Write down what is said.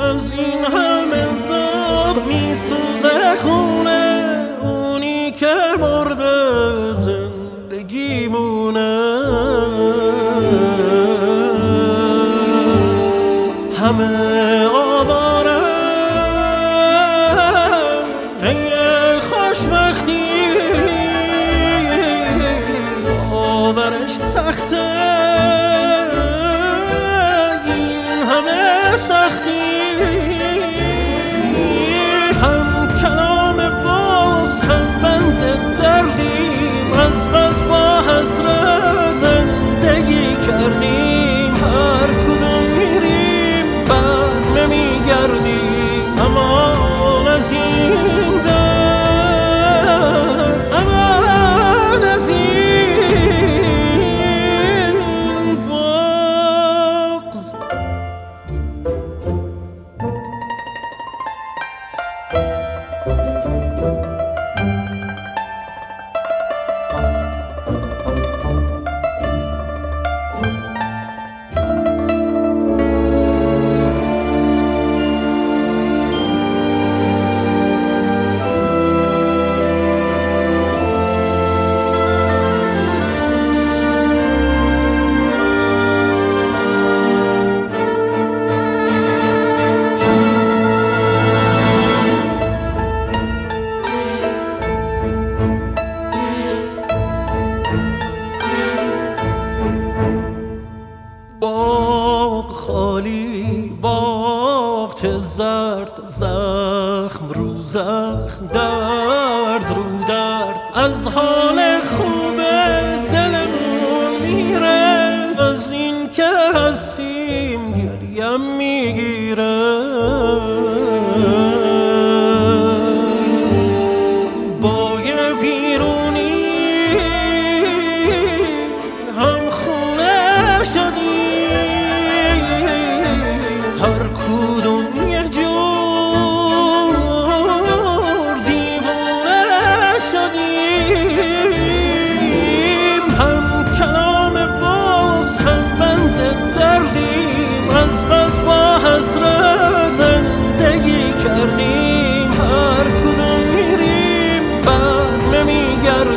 از این همه داغ میسوزه خونه اونی که مرده زندگی مونه. همه آواره ای خوشبختی باورش سخته این همه سختی. هم کلام بغض هم بند دردیم از بس با حسرت زندگی کردیم. هر کدوم میریم بر نمیگردیم امان از این درد امان از این بغض. باغ خالی باغ چه زرد زخم رو زخم درد رو درد از حال خوب دلمون میره از این که هستیم گریم میگیره. بای ویرونی هم خونه شدیم هر کدوم یه جور دیوانه شدیم. هم کلام بغض هم بند دردیم از بس با حسرت زندگی کردیم. هر کدوم میریم بر نمیگردیم